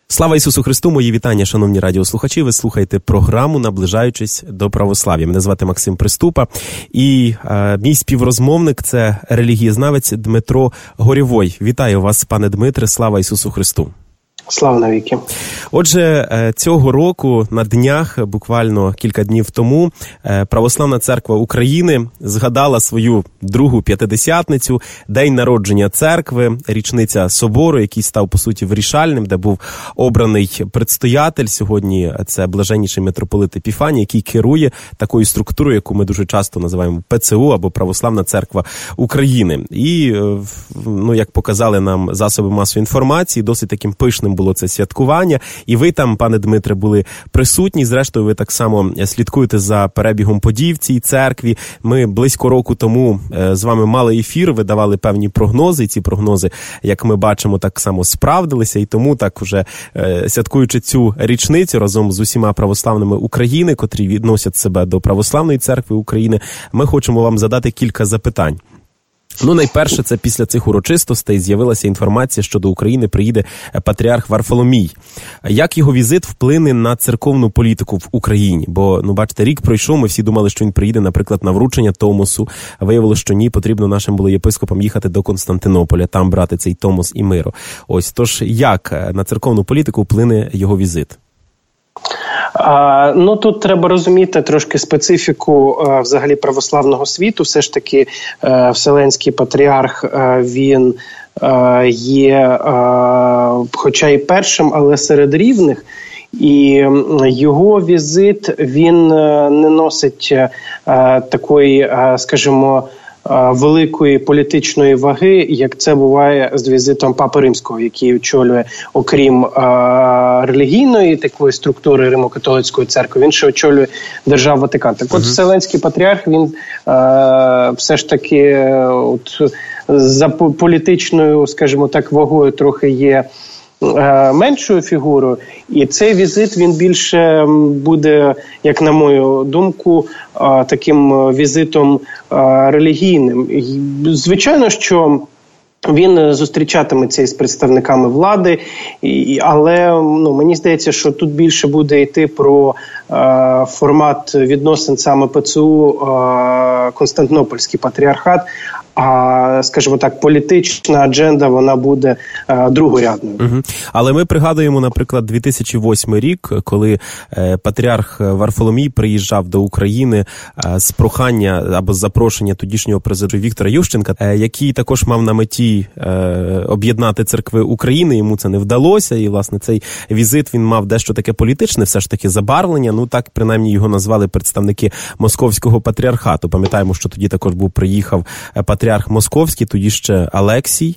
Слава Ісусу Христу, мої вітання, шановні радіослухачі. Ви слухаєте програму «Наближаючись до православ'я». Мене звати Максим Приступа, і мій співрозмовник – це релігієзнавець Дмитро Горєвой. Вітаю вас, пане Дмитре, слава Ісусу Христу. Слава навіки. Отже, цього року на днях, буквально кілька днів тому, Православна Церква України згадала свою другу п'ятидесятницю, день народження церкви, річниця собору, який став, по суті, вирішальним, де був обраний предстоятель. Сьогодні це блаженніший митрополит Епіфаній, який керує такою структурою, яку ми дуже часто називаємо ПЦУ, або Православна Церква України. І, як показали нам засоби масової інформації, досить таким пишним було це святкування. І ви там, пане Дмитре, були присутні. Зрештою, ви так само слідкуєте за перебігом подій в цій церкві. Ми близько року тому з вами мали ефір, ви давали певні прогнози. І ці прогнози, як ми бачимо, так само справдилися. І тому так уже святкуючи цю річницю разом з усіма православними України, котрі відносять себе до Православної Церкви України, ми хочемо вам задати кілька запитань. Найперше, це після цих урочистостей з'явилася інформація, що до України приїде патріарх Варфоломій. Як його візит вплине на церковну політику в Україні? Бо, бачите, рік пройшов, ми всі думали, що він приїде, наприклад, на вручення Томосу. Виявилося, що ні, потрібно нашим було єпископам їхати до Константинополя, там брати цей Томос і миру. Тож, як на церковну політику вплине його візит? Тут треба розуміти трошки специфіку взагалі православного світу. Все ж таки Вселенський патріарх, він є хоча й першим, але серед рівних. І його візит, він не носить такої, скажімо, великої політичної ваги, як це буває з візитом Папи Римського, який очолює, окрім релігійної такої структури Римо-католицької церкви, він ще очолює державу Ватикан. Так от Вселенський патріарх, він все ж таки за політичною, скажімо так, вагою трохи є меншою фігурою, і цей візит, він більше буде, як на мою думку, таким візитом релігійним. Звичайно, що він зустрічатиметься із представниками влади, але мені здається, що тут більше буде йти про формат відносин саме ПЦУ Константинопольський патріархат, а, скажімо так, політична адженда, вона буде другорядною. Але ми пригадуємо, наприклад, 2008 рік, коли патріарх Варфоломій приїжджав до України з прохання або з запрошення тодішнього президента Віктора Ющенка, який також мав на меті об'єднати церкви України. Йому це не вдалося, і, власне, цей візит, він мав дещо таке політичне, все ж таки, забарвлення. Так, принаймні, його назвали представники Московського патріархату. Пам'ятаємо, що тоді також приїхав патріарх Московський, тоді ще Алексій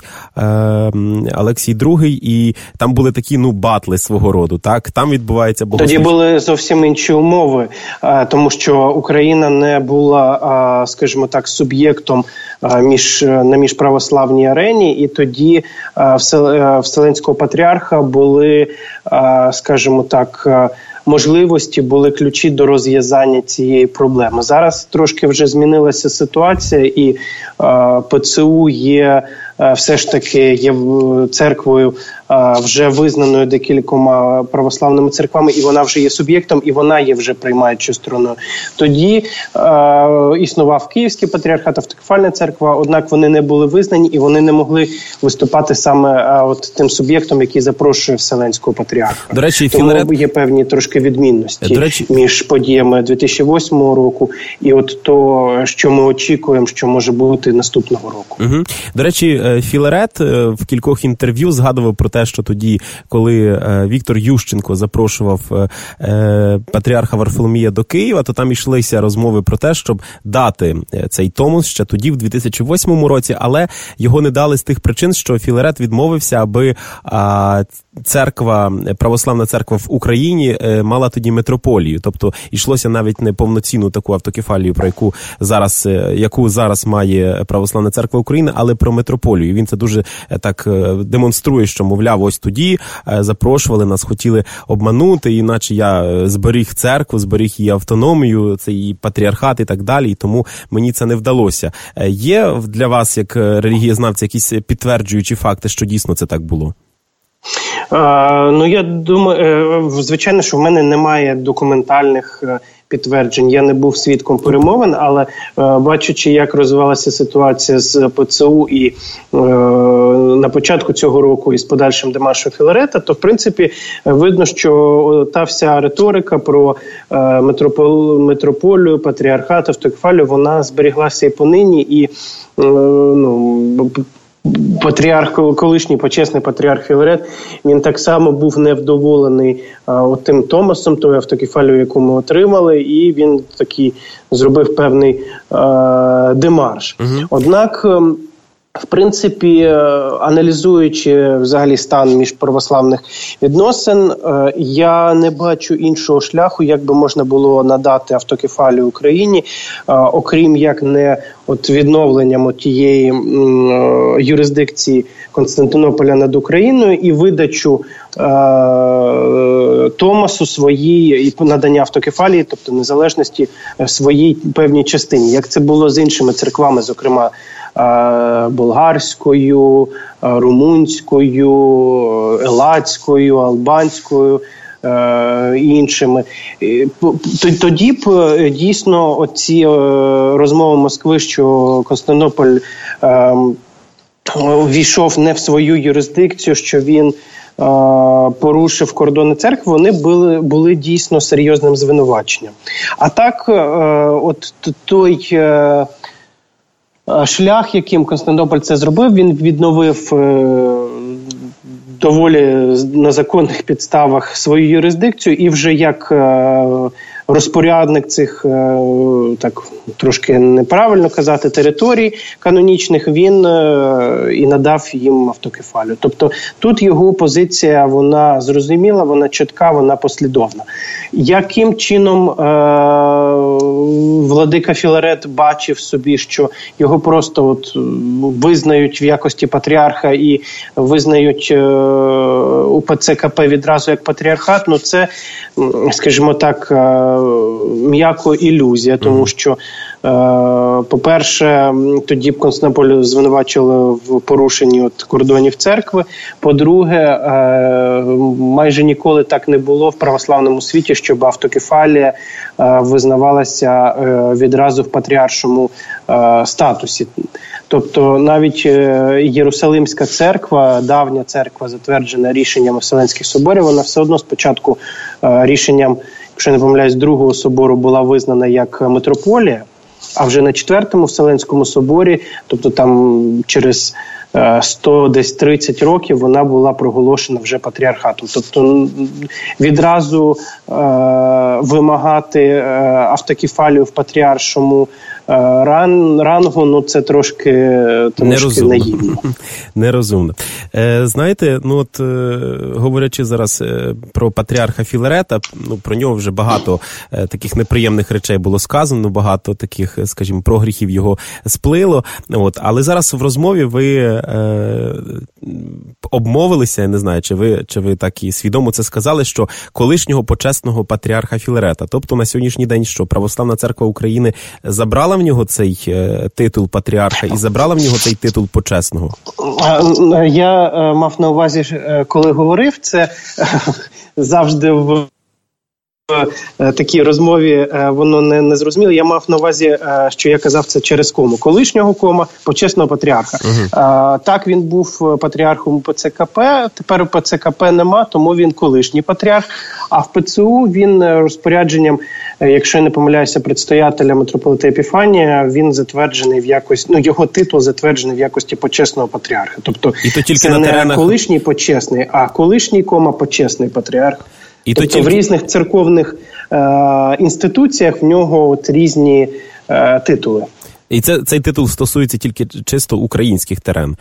II, і там були такі, батли свого роду, так? Там відбувається богослужіння. Тоді були зовсім інші умови, тому що Україна не була, скажімо так, суб'єктом на міжправославній арені, і тоді Вселенського патріарха були, скажімо так, можливості, були ключі до розв'язання цієї проблеми. Зараз трошки вже змінилася ситуація, і ПЦУ є все ж таки є церквою вже визнаною декількома православними церквами, і вона вже є суб'єктом, і вона є вже приймаючою стороною. Тоді існував Київський патріархат, автокефальна церква, однак вони не були визнані, і вони не могли виступати саме тим суб'єктом, який запрошує Вселенського патріарха. До речі, тому є певні трошки відмінності між подіями 2008 року і то, що ми очікуємо, що може бути наступного року. До речі, Філарет в кількох інтерв'ю згадував про те, що тоді, коли Віктор Ющенко запрошував патріарха Варфоломія до Києва, то там йшлися розмови про те, щоб дати цей Томос ще тоді, в 2008 році, але його не дали з тих причин, що Філарет відмовився, аби православна церква в Україні мала тоді митрополію. Тобто йшлося навіть не повноцінну таку автокефалію, про яку зараз має Православна церква України, але про митрополію. Він це дуже так демонструє, що, мовляв, ось тоді запрошували, нас хотіли обманути, іначе я зберіг церкву, зберіг її автономію, це її патріархат і так далі, і тому мені це не вдалося. Є для вас, як релігієзнавця, якісь підтверджуючі факти, що дійсно це так було? Я думаю, звичайно, що в мене немає документальних підтверджень. Я не був свідком перемовин, але бачачи, як розвивалася ситуація з ПЦУ і на початку цього року і з подальшим демаршем Філарета, то, в принципі, видно, що та вся риторика про митрополію, патріархат, автокефалію, вона зберіглася і понині, і колишній почесний патріарх Філарет, він так само був невдоволений тим Томасом, тою автокефалію, яку ми отримали, і він такий зробив певний демарш. Однак, в принципі, аналізуючи взагалі стан міжправославних відносин, я не бачу іншого шляху, як би можна було надати автокефалію Україні, окрім як не відновленням тієї юрисдикції Константинополя над Україною і видачу Томасу своїй, і надання автокефалії, тобто незалежності своїй певній частині, як це було з іншими церквами, зокрема болгарською, румунською, елацькою, албанською і іншими. Тоді б дійсно оці розмови Москви, що Константинополь війшов не в свою юрисдикцію, що він порушив кордони церкви, вони були дійсно серйозним звинуваченням. А так, той шлях, яким Константинополь це зробив, він відновив доволі на законних підставах свою юрисдикцію і вже як розпорядник цих, так трошки неправильно казати, територій канонічних, він і надав їм автокефалію. Тобто тут його позиція, вона зрозуміла, вона чітка, вона послідовна. Яким чином владика Філарет бачив собі, що його просто визнають в якості патріарха і визнають УПЦ КП відразу як патріархат, це, скажімо так, м'яко ілюзія, тому що, по-перше, тоді б Константинополь звинувачили в порушенні кордонів церкви. По-друге, майже ніколи так не було в православному світі, щоб автокефалія визнавалася відразу в патріаршому статусі. Тобто навіть Єрусалимська церква, давня церква, затверджена рішенням Вселенських соборів, вона все одно спочатку рішенням, якщо не помиляюсь, Другого собору була визнана як митрополія, а вже на 4-му Вселенському соборі, тобто там через 130 років вона була проголошена вже патріархатом. Тобто відразу вимагати автокефалію в патріаршому рангу, це трошки наївно. Нерозумно. Знаєте, говорячи зараз про патріарха Філарета, про нього вже багато таких неприємних речей було сказано, багато таких, скажімо, прогріхів його сплило. Але зараз в розмові ви обмовилися, я не знаю, чи ви так і свідомо це сказали, що колишнього почесного патріарха Філарета, тобто на сьогоднішній день що, Православна Церква України забрала в нього цей титул патріарха і забрала в нього цей титул почесного? Я мав на увазі, коли говорив, це завжди в такій розмові воно не зрозуміло. Я мав на увазі, що я казав це через кому. Колишнього почесного патріарха. Так, він був патріархом УПЦ КП, тепер УПЦ КП нема, тому він колишній патріарх. А в ПЦУ він розпорядженням, якщо я не помиляюся, предстоятеля митрополита Епіфанія, він затверджений в якості, його титул затверджений в якості почесного патріарха. Тобто це не колишній почесний, а колишній почесний патріарх. І тобто в різних церковних інституціях в нього різні титули. І цей титул стосується тільки чисто українських терен?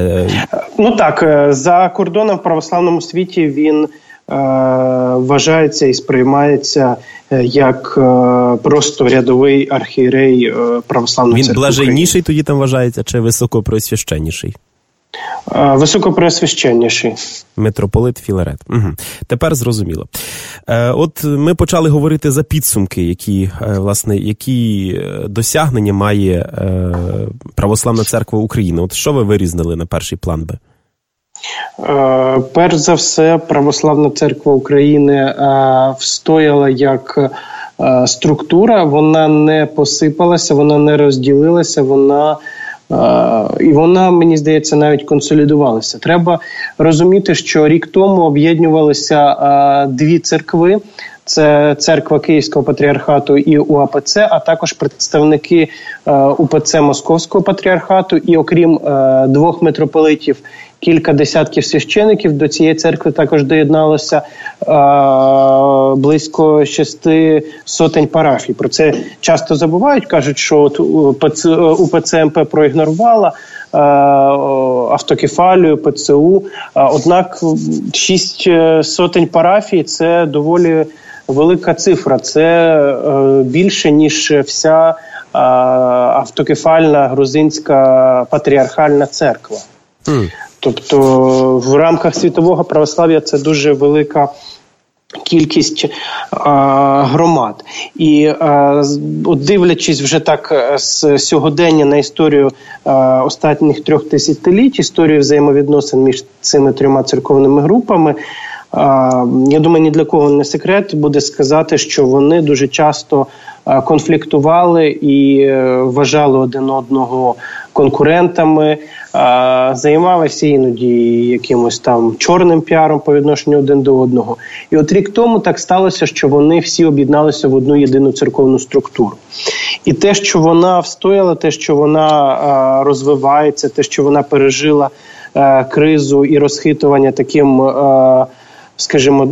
Так, за кордоном в православному світі він вважається і сприймається як просто рядовий архієрей православної церкви. Він блаженніший тоді там вважається, чи високопреосвященніший? Високопреосвященніший. Митрополит Філарет. Угу. Тепер зрозуміло. От ми почали говорити за підсумки, які досягнення має Православна Церква України. От що ви вирізнили на перший план би? Перш за все, Православна Церква України встояла як структура, вона не посипалася, вона не розділилася, і вона, мені здається, навіть консолідувалася. Треба розуміти, що рік тому об'єднувалися дві церкви. Це церква Київського патріархату і УАПЦ, а також представники УПЦ Московського патріархату. І окрім двох митрополитів, кілька десятків священиків до цієї церкви також доєдналося близько 600 парафій. Про це часто забувають, кажуть, що УПЦ МП проігнорувала автокефалію, ПЦУ. Однак 600 парафій – це доволі велика цифра. Це більше, ніж вся автокефальна грузинська патріархальна церква. Тобто в рамках світового православ'я це дуже велика кількість громад. І дивлячись вже так з сьогодення на історію останніх 3 тисячоліть, історію взаємовідносин між цими трьома церковними групами, я думаю, ні для кого не секрет буде сказати, що вони дуже часто конфліктували і вважали один одного конкурентами, займалися іноді якимось там чорним піаром по відношенню один до одного. І от рік тому так сталося, що вони всі об'єдналися в одну єдину церковну структуру. І те, що вона встояла, те, що вона розвивається, те, що вона пережила кризу і розхитування таким, скажімо,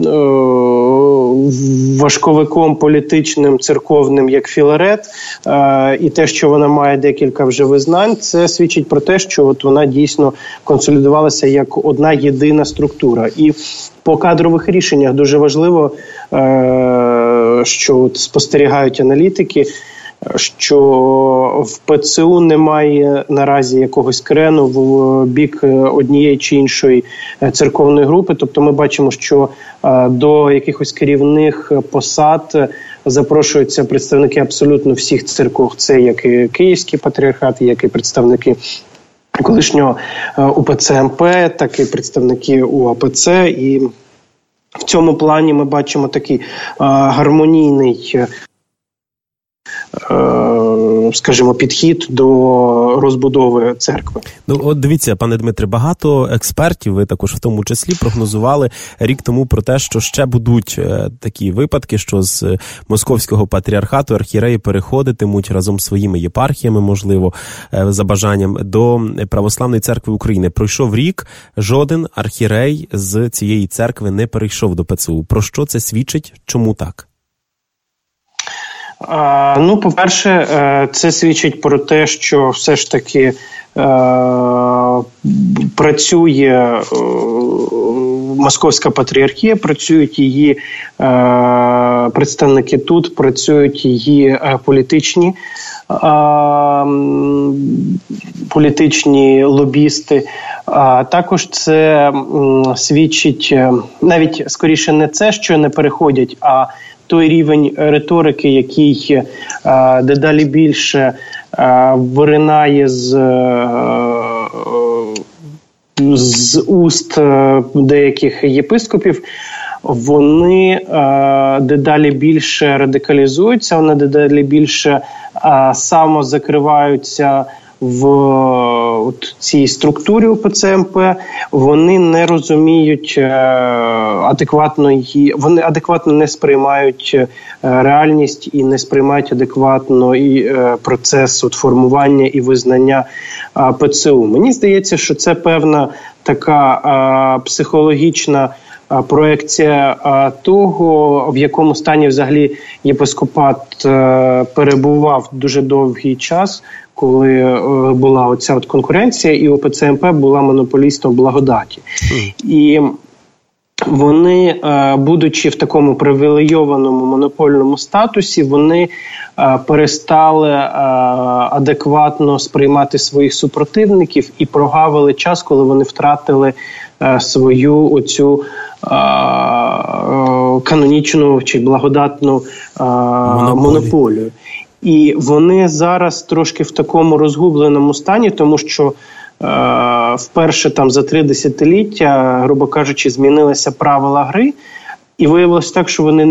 важковиком політичним, церковним, як Філарет, і те, що вона має декілька вже визнань, це свідчить про те, що от вона дійсно консолідувалася як одна єдина структура. І по кадрових рішеннях дуже важливо, що от спостерігають аналітики, що в ПЦУ немає наразі якогось крену в бік однієї чи іншої церковної групи. Тобто ми бачимо, що до якихось керівних посад запрошуються представники абсолютно всіх церков. Це як і Київський патріархат, як і представники колишнього УПЦ МП, так і представники УАПЦ. І в цьому плані ми бачимо такий гармонійний, скажімо, підхід до розбудови церкви. Ну, от дивіться, пане Дмитре, багато експертів, ви також в тому числі, прогнозували рік тому про те, що ще будуть такі випадки, що з Московського патріархату архієреї переходитимуть разом з своїми єпархіями, можливо, за бажанням, до Православної церкви України. Пройшов рік, жоден архієрей з цієї церкви не перейшов до ПЦУ. Про що це свідчить? Чому так? Ну, по-перше, це свідчить про те, що все ж таки працює Московська патріархія, працюють її представники тут, працюють її політичні лобісти. Також це свідчить, навіть скоріше не це, що не переходять, а той рівень риторики, який дедалі більше виринає з уст деяких єпископів, вони дедалі більше радикалізуються, вони дедалі більше самозакриваються в цій структурі УПЦ МП, вони не розуміють адекватно її, вони адекватно не сприймають реальність і не сприймають адекватно і процес формування і визнання ПЦУ. Мені здається, що це певна така психологічна проекція того, в якому стані взагалі єпископат перебував дуже довгий час, коли була оця от конкуренція, і УПЦ МП була монополістом благодаті. І вони, будучи в такому привілейованому монопольному статусі, вони перестали адекватно сприймати своїх супротивників і прогавили час, коли вони втратили свою оцю канонічну чи благодатну монополію. І вони зараз трошки в такому розгубленому стані, тому що вперше там за 3 десятиліття, грубо кажучи, змінилися правила гри. І виявилось так, що вони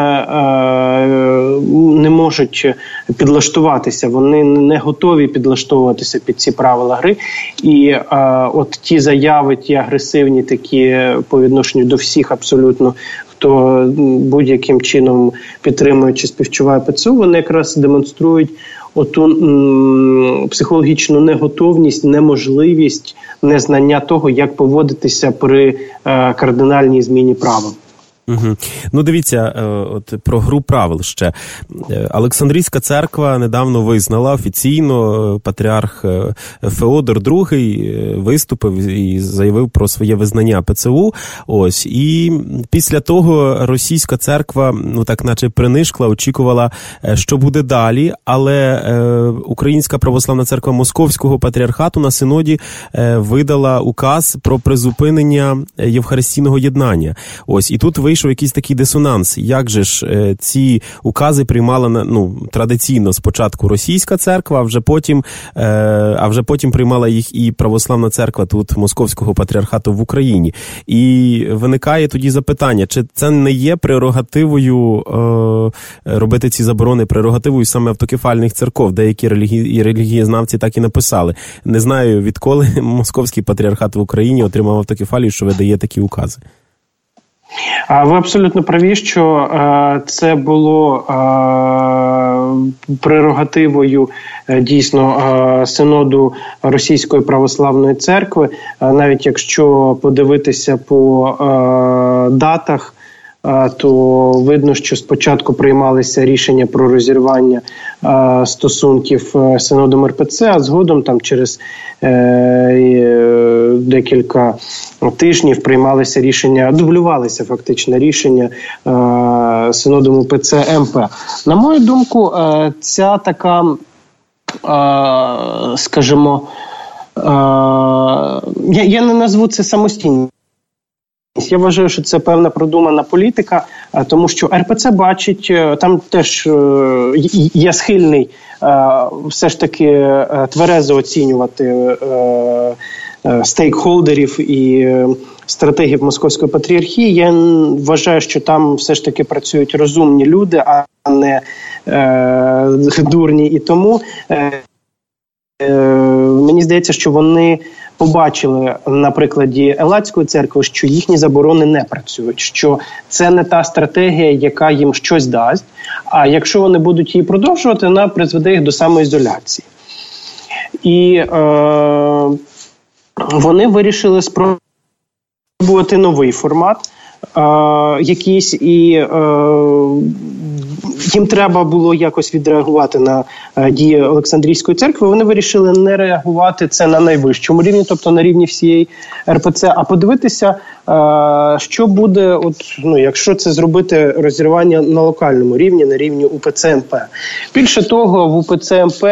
не можуть підлаштуватися, вони не готові підлаштовуватися під ці правила гри. І от ті заяви, ті агресивні такі по відношенню до всіх абсолютно, хто будь-яким чином підтримує чи співчуває ПЦУ, вони якраз демонструють оту психологічну неготовність, неможливість, незнання того, як поводитися при кардинальній зміні правил. Угу. Ну, дивіться, от про гру правил ще. Олександрійська церква недавно визнала офіційно, патріарх Феодор II виступив і заявив про своє визнання ПЦУ. Ось. І після того російська церква, ну так наче принишкла, очікувала, що буде далі, але Українська православна церква Московського патріархату на синоді видала указ про призупинення євхаристійного єднання. Ось. І тут вийшов якийсь такий дисонанс. Як же ж ці укази приймала традиційно спочатку російська церква, а вже потім приймала їх і православна церква тут Московського патріархату в Україні. І виникає тоді запитання, чи це не є прерогативою робити ці заборони, прерогативою саме автокефальних церков? Деякі релігієзнавці так і написали. Не знаю, відколи Московський патріархат в Україні отримав автокефалію, що видає такі укази. Ви абсолютно праві, що це було прерогативою дійсно синоду Російської православної церкви. Навіть якщо подивитися по датах, то видно, що спочатку приймалися рішення про розірвання стосунків з синодом РПЦ, а згодом там через декілька тижнів приймалися рішення, дублювалися фактично рішення синодом УПЦ МП. На мою думку, ця така, скажімо, я не назву це самостійністю. Я вважаю, що це певна продумана політика, тому що РПЦ бачить, там теж є схильний все ж таки тверезо оцінювати стейкхолдерів і стратегів Московської патріархії. Я вважаю, що там все ж таки працюють розумні люди, а не дурні. І тому мені здається, що вони побачили на прикладі Елладської церкви, що їхні заборони не працюють, що це не та стратегія, яка їм щось дасть, а якщо вони будуть її продовжувати, вона призведе їх до самоізоляції. І вони вирішили спробувати новий формат якийсь, і їм треба було якось відреагувати на дії Олександрійської церкви. Вони вирішили не реагувати це на найвищому рівні, тобто на рівні всієї РПЦ, а подивитися, що буде, якщо це зробити розірвання на локальному рівні, на рівні УПЦ МП. Більше того, в УПЦ МП,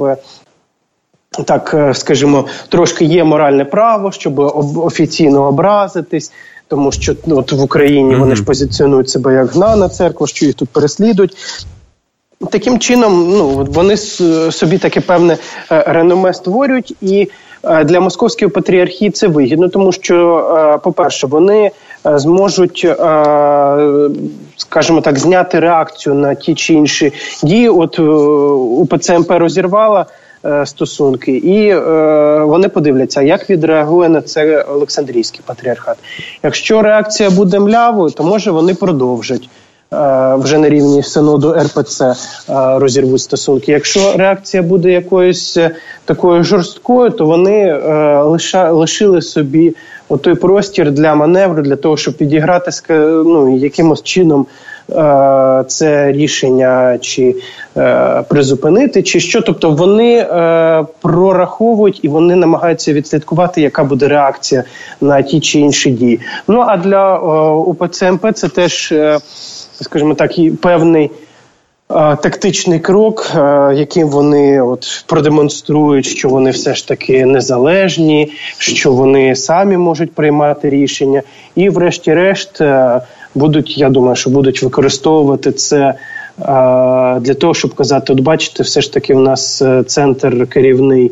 так, скажімо, трошки є моральне право, щоб офіційно образитись, тому що от в Україні вони ж позиціонують себе як гнана церква, що їх тут переслідують. Таким чином, вони собі таке певне реноме створюють, і для Московської патріархії це вигідно, тому що, по-перше, вони зможуть, скажімо так, зняти реакцію на ті чи інші дії. От УПЦ МП розірвала стосунки, і вони подивляться, як відреагує на це Олександрійський патріархат. Якщо реакція буде млявою, то може вони продовжать вже на рівні синоду РПЦ розірвуть стосунки. Якщо реакція буде якоюсь такою жорсткою, то вони лишили собі той простір для маневру, для того, щоб підіграти якимось чином це рішення чи призупинити, чи що. Тобто вони прораховують і вони намагаються відслідкувати, яка буде реакція на ті чи інші дії. Ну, а для УПЦ МП це теж, скажімо так, і певний тактичний крок, яким вони продемонструють, що вони все ж таки незалежні, що вони самі можуть приймати рішення. І врешті-решт я думаю, що будуть використовувати це для того, щоб казати, от бачите, все ж таки в нас центр керівний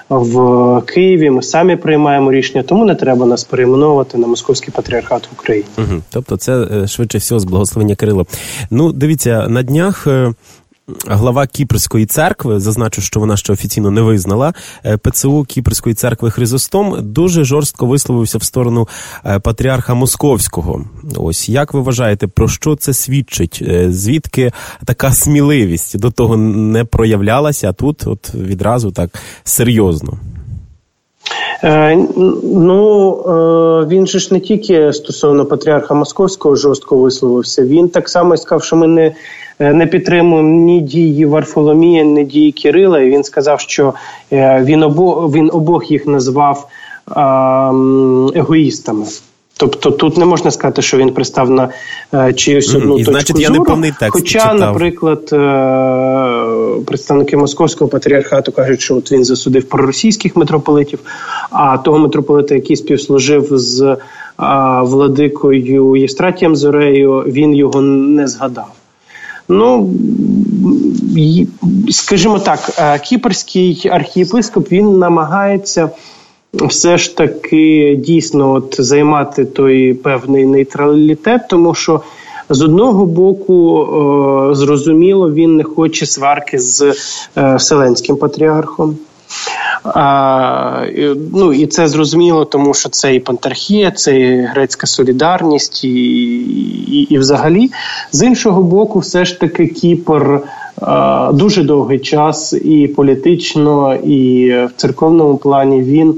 в Києві, ми самі приймаємо рішення, тому не треба нас перейменовувати на Московський патріархат в Україні. Тобто це швидше всього з благословення Кирила. Ну, дивіться, на днях глава Кіпрської церкви, зазначу, що вона ще офіційно не визнала, ПЦУ Кіпрської церкви Хризостом дуже жорстко висловився в сторону патріарха Московського. Ось, як ви вважаєте, про що це свідчить? Звідки така сміливість до того не проявлялася, а тут от відразу так серйозно? Він же ж не тільки стосовно патріарха Московського жорстко висловився, він так само сказав, що ми не підтримуємо ні дії Варфоломія, ні дії Кирила, і він сказав, що він обох їх назвав егоїстами. Тобто тут не можна сказати, що він пристав на чиюсь одну точку значить, зору. Я не повний текст Хоча, читав. Наприклад, представники Московського патріархату кажуть, що от він засудив проросійських митрополитів, а того митрополита, який співслужив з владикою Євстратієм Зорею, він його не згадав. Скажімо так, кіпрський архієпископ, він намагається все ж таки дійсно займати той певний нейтралітет, тому що з одного боку, зрозуміло, він не хоче сварки з Вселенським патріархом. І це зрозуміло, тому що це і пантархія, це і грецька солідарність, і взагалі. З іншого боку, все ж таки Кіпр дуже довгий час і політично, і в церковному плані він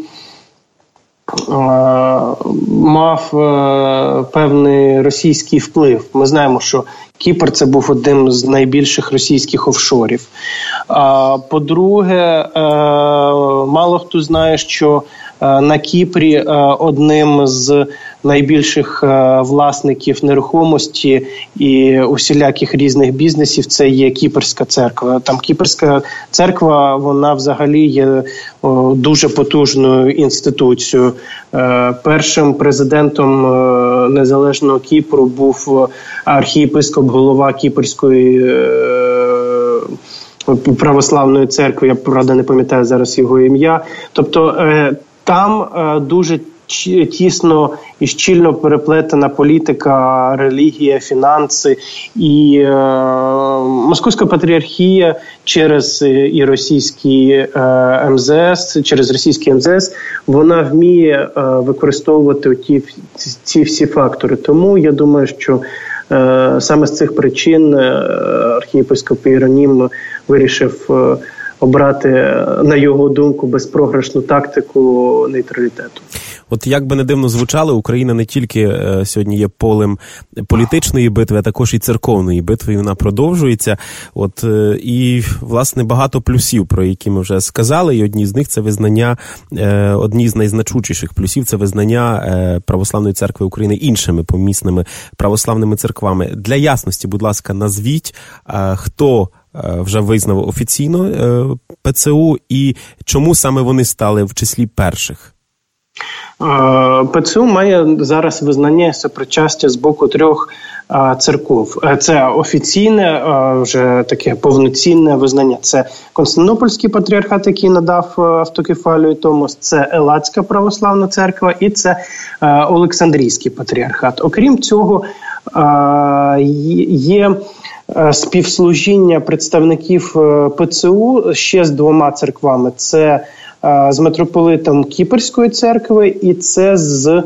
мав певний російський вплив. Ми знаємо, що Кіпр – це був одним з найбільших російських офшорів. По-друге, мало хто знає, що на Кіпрі одним з найбільших власників нерухомості і усіляких різних бізнесів це є Кіпрська церква. Там Кіпрська церква, вона взагалі є дуже потужною інституцією. Першим президентом незалежного Кіпру був архієпископ, голова Кіпрської православної церкви, я, правда, не пам'ятаю зараз його ім'я. Тобто там дуже тісно і щільно переплетена політика, релігія, фінанси. І Московська патріархія через і російський МЗС, через російський МЗС, вона вміє використовувати ці всі фактори. Тому я думаю, що саме з цих причин архієпископ Іеронім вирішив обрати, на його думку, безпрограшну тактику нейтралітету. От як би не дивно звучало, Україна не тільки сьогодні є полем політичної битви, а також і церковної битви, і вона продовжується. От і, власне, багато плюсів, про які ми вже сказали, і одні з них – це визнання, одні з найзначущіших плюсів – це визнання Православної церкви України іншими помісними православними церквами. Для ясності, будь ласка, назвіть, хто вже визнав офіційно ПЦУ і чому саме вони стали в числі перших? ПЦУ має зараз визнання сопричастя з боку 3 церков. Це офіційне, вже таке повноцінне визнання. Це Константинопольський патріархат, який надав автокефалію Томос, це Елатська православна церква і це Олександрійський патріархат. Окрім цього, є співслужіння представників ПЦУ ще з 2 церквами. Це з митрополитом Кіпрської церкви і це з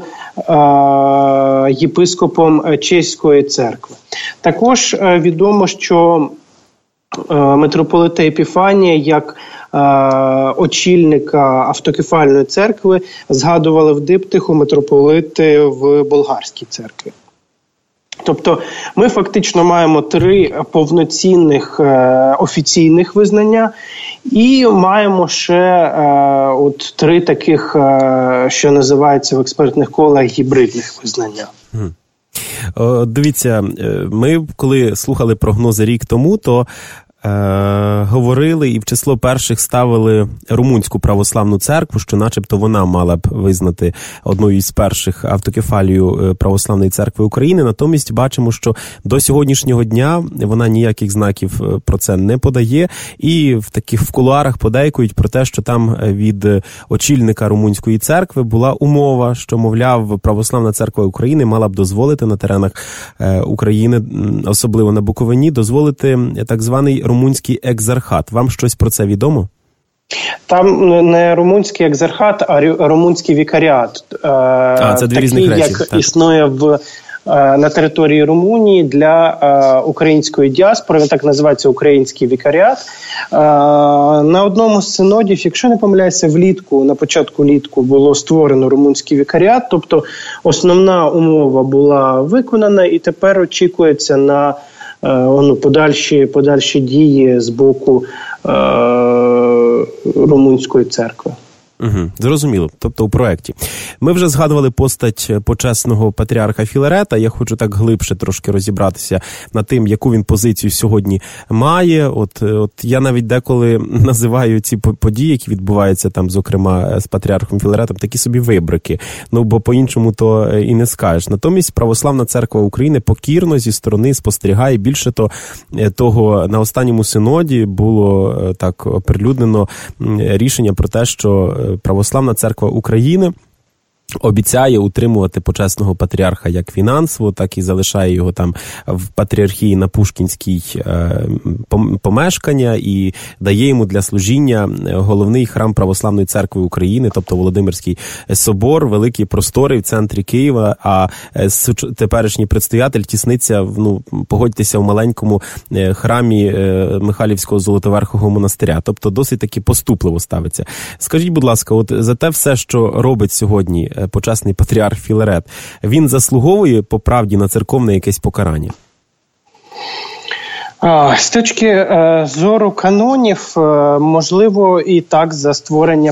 єпископом Чеської церкви. Також відомо, що митрополита Епіфанія як очільника автокефальної церкви згадували в диптиху митрополити в Болгарській церкві. Тобто ми фактично маємо 3 повноцінних офіційних визнання і маємо ще 3 таких, що називається в експертних колах, гібридних визнання. Дивіться, ми коли слухали прогнози рік тому, то говорили і в число перших ставили Румунську православну церкву, що начебто вона мала б визнати одною із перших автокефалію Православної церкви України. Натомість бачимо, що до сьогоднішнього дня вона ніяких знаків про це не подає. І в кулуарах подейкують про те, що там від очільника Румунської церкви була умова, що, мовляв, Православна церква України мала б дозволити на теренах України, особливо на Буковині, дозволити так званий румунський екзархат. Вам щось про це відомо? Там не румунський екзархат, а румунський вікаріат. Це дві різних речі. Як так. Існує на території Румунії для української діаспори, він так називається український вікаріат. На одному з синодів, якщо не помиляюся, на початку літку було створено румунський вікаріат, тобто основна умова була виконана і тепер очікується на подальші дії з боку румунської церкви. Зрозуміло, тобто у проєкті. Ми вже згадували постать почесного патріарха Філарета. Я хочу так глибше трошки розібратися над тим, яку він позицію сьогодні має. От я навіть деколи називаю ці події, які відбуваються там, зокрема, з патріархом Філаретом, такі собі вибрики. Бо по-іншому то і не скажеш. Натомість Православна церква України покірно зі сторони спостерігає. Більше того, на останньому синоді було так оприлюднено рішення про те, що Православна церква України обіцяє утримувати почесного патріарха як фінансово, так і залишає його там в патріархії на Пушкінській помешкання і дає йому для служіння головний храм Православної церкви України, тобто Володимирський собор, великі простори в центрі Києва, а теперішній предстоятель тісниться, погодьтеся, в маленькому храмі Михайлівського Золотоверхового монастиря. Тобто досить таки поступливо ставиться. Скажіть, будь ласка, от за те все, що робить сьогодні почесний патріарх Філарет, він заслуговує по правді на церковне якесь покарання? З точки зору канонів, можливо, і так за створення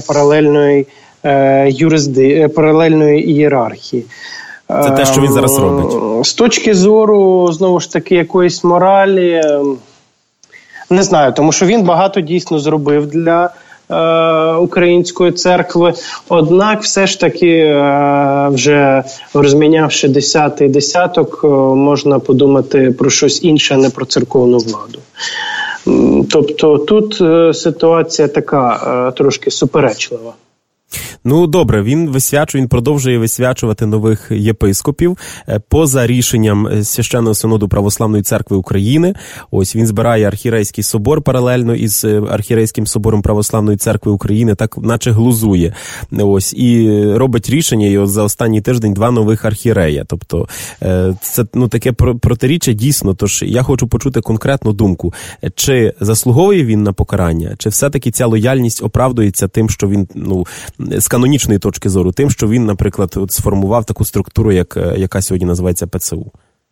паралельної ієрархії. Це те, що він зараз робить? З точки зору, знову ж таки, якоїсь моралі, не знаю, тому що він багато дійсно зробив для української церкви, однак все ж таки вже розмінявши 10-й десяток, можна подумати про щось інше, а не про церковну владу. Тобто тут ситуація така трошки суперечлива. Добре, він продовжує висвячувати нових єпископів поза рішенням Священного Синоду Православної церкви України. Ось він збирає архієрейський собор паралельно із архієрейським собором Православної церкви України, так наче глузує. Ось, і робить рішення, і за останній тиждень 2 нових архієрея. Тобто це таке протиріччя дійсно. Тож я хочу почути конкретну думку. Чи заслуговує він на покарання? Чи все-таки ця лояльність оправдується тим, що він, з канонічної точки зору, тим, що він, наприклад, сформував таку структуру, яка сьогодні називається ПЦУ?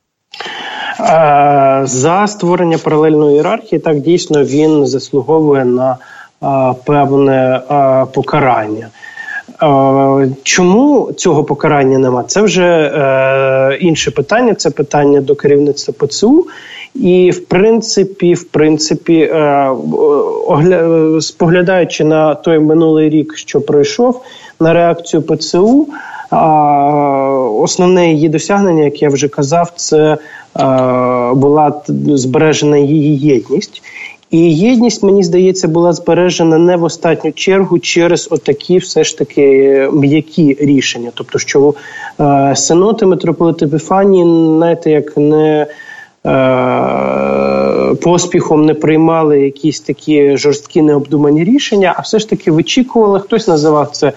За створення паралельної ієрархії, так, дійсно, він заслуговує на певне покарання. Чому цього покарання нема? Це вже інше питання, це питання до керівництва ПЦУ. І, в принципі, споглядаючи на той минулий рік, що пройшов, на реакцію ПЦУ, основне її досягнення, як я вже казав, це була збережена її єдність. І єдність, мені здається, була збережена не в останню чергу через отакі все ж таки м'які рішення. Тобто, що Синод і митрополит Епіфаній, знаєте, як не поспіхом не приймали якісь такі жорсткі необдумані рішення, а все ж таки вичікували. Хтось називав це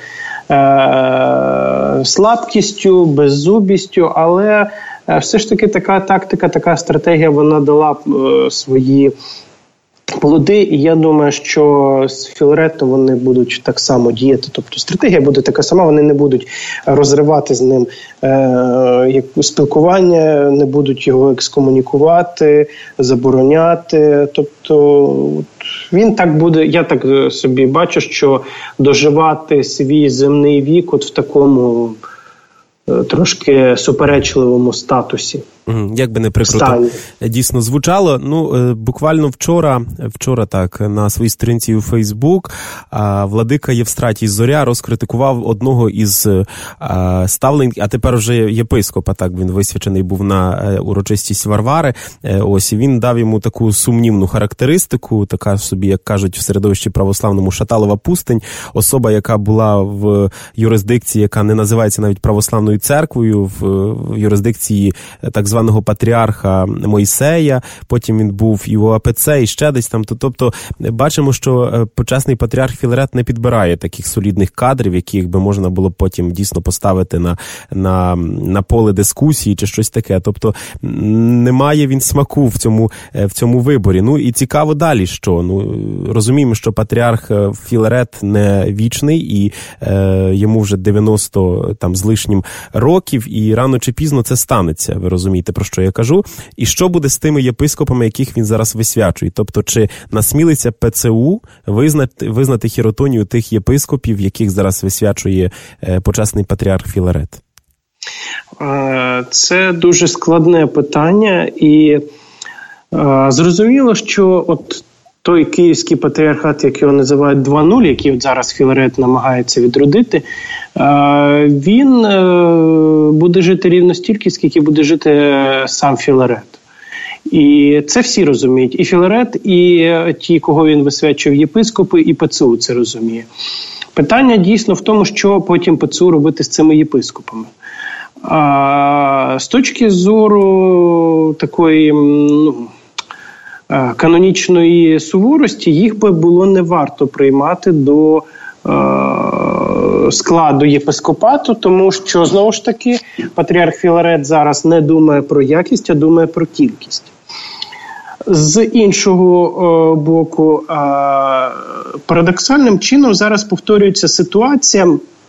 слабкістю, беззубістю, але все ж таки така тактика, така стратегія, вона дала свої плоди, і я думаю, що з Філаретом вони будуть так само діяти. Тобто стратегія буде така сама, вони не будуть розривати з ним спілкування, не будуть його екскомунікувати, забороняти. Тобто він так буде, я так собі бачу, що доживати свій земний вік от в такому трошки суперечливому статусі. Як би не прикруто дійсно звучало. Буквально вчора так, на своїй сторінці у Фейсбук владика Євстратій Зоря розкритикував одного із ставлень, а тепер вже єпископа, так, він висвячений був на урочистість Варвари. Ось, і він дав йому таку сумнівну характеристику, така собі, як кажуть в середовищі православному, Шаталова пустень, особа, яка була в юрисдикції, яка не називається навіть православною церквою, в юрисдикції так званого патріарха Мойсея, потім він був і у АПЦ, і ще десь там. Тобто бачимо, що почесний патріарх Філарет не підбирає таких солідних кадрів, яких би можна було потім дійсно поставити на поле дискусії чи щось таке. Тобто немає він смаку в цьому виборі. І цікаво далі, що розуміємо, що патріарх Філарет не вічний, і йому вже 90 там з лишнім років, і рано чи пізно це станеться. Ви розумієте, про що я кажу? І що буде з тими єпископами, яких він зараз висвячує? Тобто, чи насмілиться ПЦУ визнати хіротонію тих єпископів, яких зараз висвячує почесний патріарх Філарет? Це дуже складне питання, і зрозуміло, що от той київський патріархат, як його називають 2.0, який зараз Філарет намагається відродити, він буде жити рівно стільки, скільки буде жити сам Філарет. І це всі розуміють. І Філарет, і ті, кого він висвячує, єпископи, і ПЦУ це розуміє. Питання дійсно в тому, що потім ПЦУ робити з цими єпископами. З точки зору такої канонічної суворості, їх би було не варто приймати до складу єпископату, тому що, знову ж таки, патріарх Філарет зараз не думає про якість, а думає про кількість. З іншого боку, парадоксальним чином зараз повторюється ситуація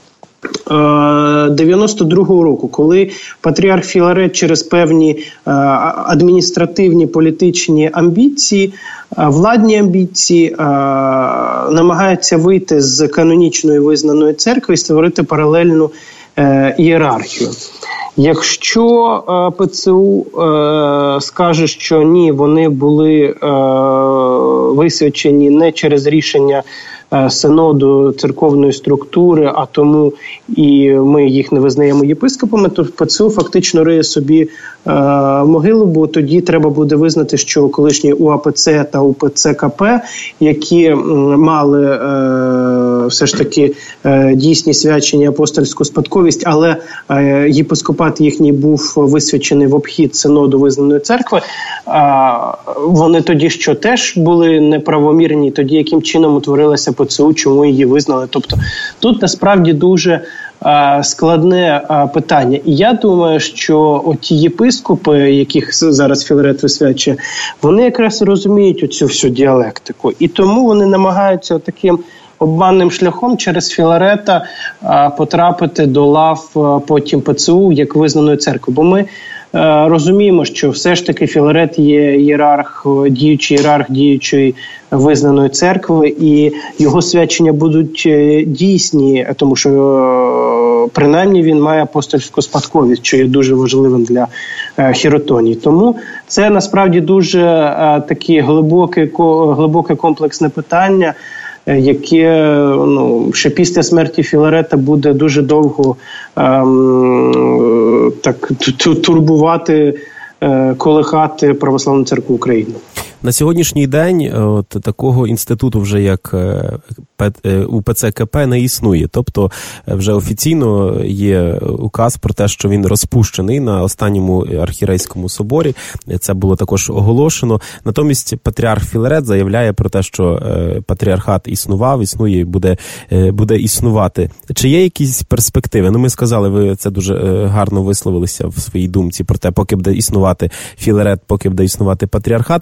92-го року, коли патріарх Філарет через певні адміністративні політичні амбіції, владні амбіції намагається вийти з канонічної визнаної церкви і створити паралельну ієрархію. Якщо ПЦУ скаже, що ні, вони були висвячені не через рішення синоду церковної структури, а тому і ми їх не визнаємо єпископами, то ПЦУ фактично риє собі могилу, бо тоді треба буде визнати, що колишні УАПЦ та УПЦ-КП, які мали все ж таки дійсні свячення, апостольську спадковість, але єпископат їхній був висвячений в обхід синоду визнаної церкви, вони тоді що теж були неправомірні, тоді яким чином утворилася ПЦУ, чому її визнали. Тобто тут насправді дуже складне питання. І я думаю, що оті єпископи, яких зараз Філарет висвячує, вони якраз і розуміють оцю всю діалектику. І тому вони намагаються таким обманним шляхом через Філарета потрапити до лав потім ПЦУ як визнаної церкви. Бо ми розуміємо, що все ж таки Філарет є ієрарх діючої визнаної церкви, і його свячення будуть дійсні, тому що принаймні він має апостольську спадковість, що є дуже важливим для хіротонії. Тому це насправді дуже таке глибоке комплексне питання, яке ще після смерті Філарета буде дуже довго так турбувати, колихати Православну церкву України. На сьогоднішній день такого інституту вже як УПЦ КП не існує. Тобто вже офіційно є указ про те, що він розпущений на останньому архієрейському соборі. Це було також оголошено. Натомість патріарх Філарет заявляє про те, що патріархат існує і буде існувати. Чи є якісь перспективи? Ми сказали, ви це дуже гарно висловилися в своїй думці про те, поки буде існувати Філарет, поки буде існувати патріархат, але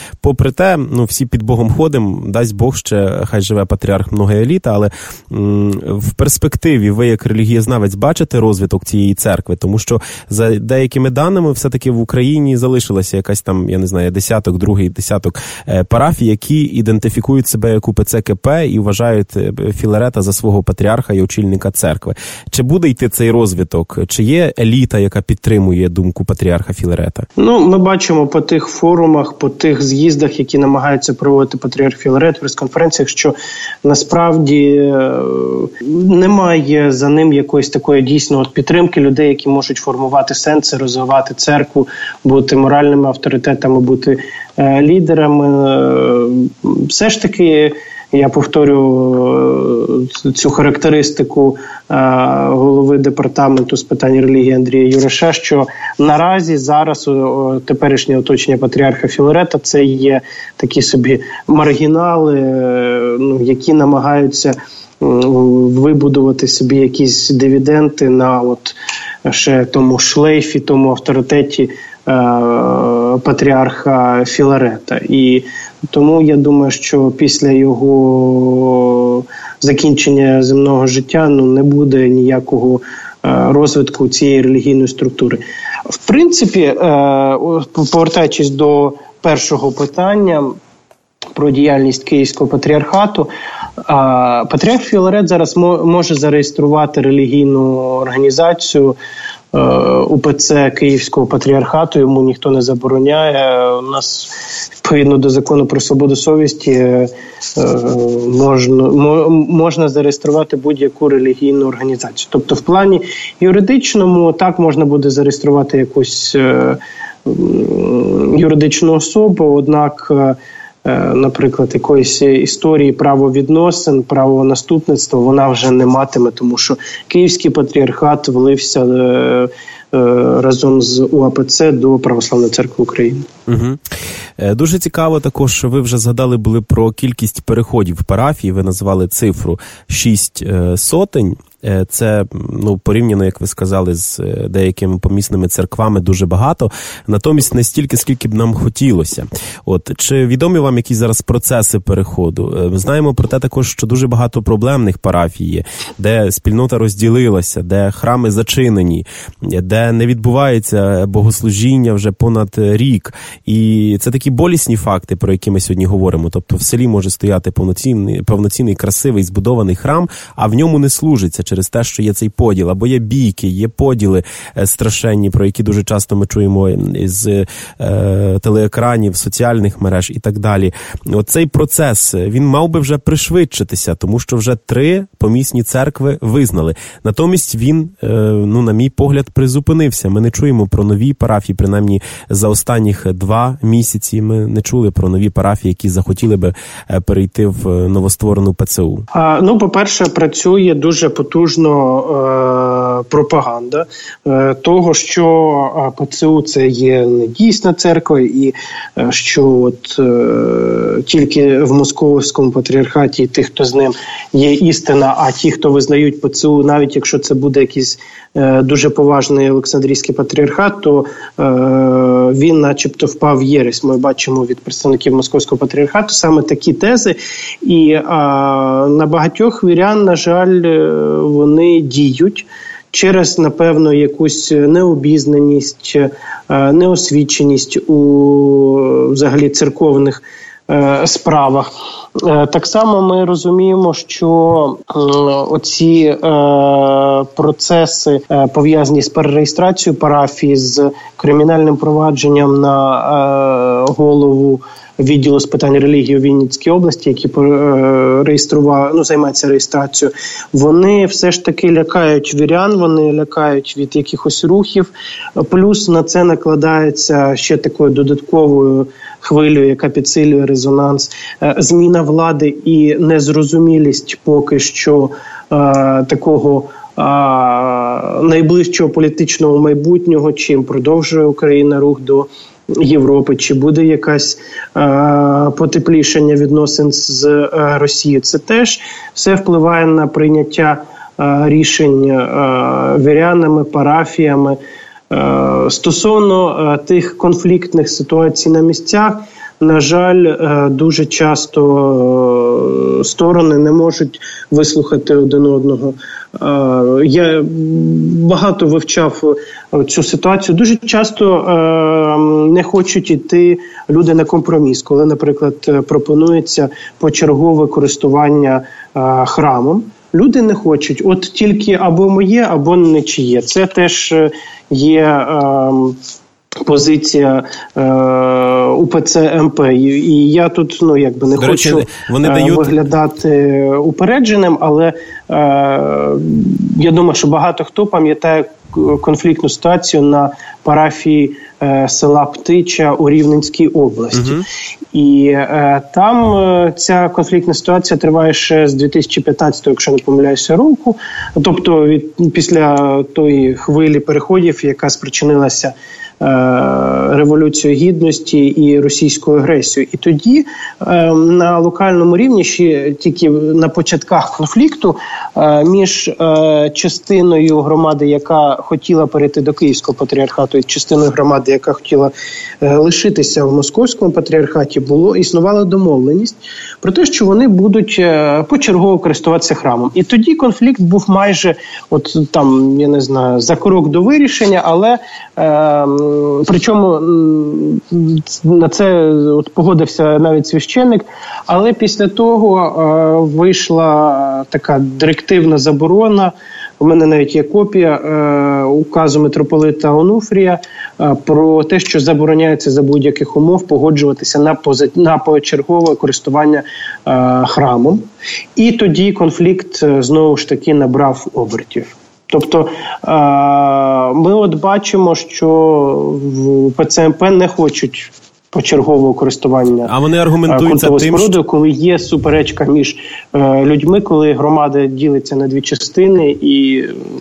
попри те, всі під Богом ходимо, дасть Бог ще, хай живе патріарх многоеліта, але в перспективі ви, як релігієзнавець, бачите розвиток цієї церкви? Тому що за деякими даними все-таки в Україні залишилася якась там, я не знаю, другий десяток парафій, які ідентифікують себе як УПЦ КП і вважають Філарета за свого патріарха і очільника церкви. Чи буде йти цей розвиток? Чи є еліта, яка підтримує думку патріарха Філарета? Ми бачимо по тих форумах, по тих з'їздах, які намагаються проводити патріарх Філарет, в прес-конференціях, що насправді немає за ним якоїсь такої дійсно підтримки людей, які можуть формувати сенси, розвивати церкву, бути моральними авторитетами, бути лідерами. Все ж таки, я повторю цю характеристику голови департаменту з питань релігії Андрія Юраша, що наразі зараз теперішнє оточення патріарха Філарета – це є такі собі маргінали, які намагаються вибудувати собі якісь дивіденди на ще тому шлейфі, тому авторитеті патріарха Філарета. І тому я думаю, що після його закінчення земного життя не буде ніякого розвитку цієї релігійної структури. В принципі, повертаючись до першого питання про діяльність Київського патріархату, патріарх Філарет зараз може зареєструвати релігійну організацію УПЦ Київського патріархату, йому ніхто не забороняє. У нас, відповідно до закону про свободу совісті, можна зареєструвати будь-яку релігійну організацію. Тобто в плані юридичному так можна буде зареєструвати якусь юридичну особу, однак наприклад, якоїсь історії правовідносин, правонаступництва вона вже не матиме, тому що Київський патріархат влився разом з УАПЦ до Православної церкви України. Угу. Дуже цікаво також, що ви вже згадали були про кількість переходів в парафії, ви назвали цифру 6 сотень. Це, порівняно, як ви сказали, з деякими помісними церквами дуже багато. Натомість не стільки, скільки б нам хотілося. Чи відомі вам якісь зараз процеси переходу? Ми знаємо про те також, що дуже багато проблемних парафій є, де спільнота розділилася, де храми зачинені, де не відбувається богослужіння вже понад рік. І це такі болісні факти, про які ми сьогодні говоримо. Тобто в селі може стояти повноцінний, красивий, збудований храм, а в ньому не служиться через те, що є цей поділ, або є бійки, є поділи страшенні, про які дуже часто ми чуємо з телеекранів, соціальних мереж і так далі. Оцей процес, він мав би вже пришвидшитися, тому що вже 3 помісні церкви визнали. Натомість він, на мій погляд, призупинився. Ми не чуємо про нові парафії, принаймні за останніх 2 місяці ми не чули про нові парафії, які захотіли би перейти в новостворену ПЦУ. По-перше, працює дуже потужно пропаганда того, що ПЦУ – це є не дійсна церква, і що тільки в Московському патріархаті і тих, хто з ним, є істина, а ті, хто визнають ПЦУ, навіть якщо це буде якийсь дуже поважний Олександрійський патріархат, то він начебто впав в єресь. Ми бачимо від представників Московського патріархату саме такі тези. І на багатьох вірян, на жаль, вони діють через, напевно, якусь необізнаність, неосвіченість у взагалі церковних справах. Так само ми розуміємо, що оці процеси, пов'язані з перереєстрацією парафії, з кримінальним провадженням на голову відділу з питань релігії у Вінницькій області, які займаються реєстрацією, вони все ж таки лякають вірян, вони лякають від якихось рухів. Плюс на це накладається ще такою додатковою хвилею, яка підсилює резонанс, зміна влади і незрозумілість поки що такого найближчого політичного майбутнього, чим продовжує Україна рух до Європи, чи буде якась потеплішання відносин з Росією. Це теж все впливає на прийняття рішень вірянами, парафіями. Стосовно тих конфліктних ситуацій на місцях, на жаль, дуже часто сторони не можуть вислухати один одного. Я багато вивчав цю ситуацію. Дуже часто не хочуть йти люди на компроміс, коли, наприклад, пропонується почергове користування храмом. Люди не хочуть, от тільки або моє, або нічиє. Це теж є позиція УПЦ МП. І я тут, не хочу виглядати упередженим, але я думаю, що багато хто пам'ятає конфліктну ситуацію на парафії села Птича у Рівненській області. І там ця конфліктна ситуація триває ще з 2015-го, якщо не помиляюся, року. Тобто після тої хвилі переходів, яка спричинилася Революцію Гідності і російською агресією. І тоді на локальному рівні, ще тільки на початках конфлікту, між частиною громади, яка хотіла перейти до Київського патріархату, і частиною громади, яка хотіла лишитися в Московському патріархаті, існувала домовленість про те, що вони будуть почергово користуватися храмом. І тоді конфлікт був майже за крок до вирішення, але причому на це погодився навіть священник, але після того вийшла така директивна заборона. У мене навіть є копія указу митрополита Онуфрія про те, що забороняється за будь-яких умов погоджуватися на почергове користування храмом. І тоді конфлікт знову ж таки набрав обертів. Тобто ми бачимо, що в ПЦМП не хочуть почергового користування. А вони аргументуються тим, що... коли є суперечка між людьми, коли громада ділиться на дві частини і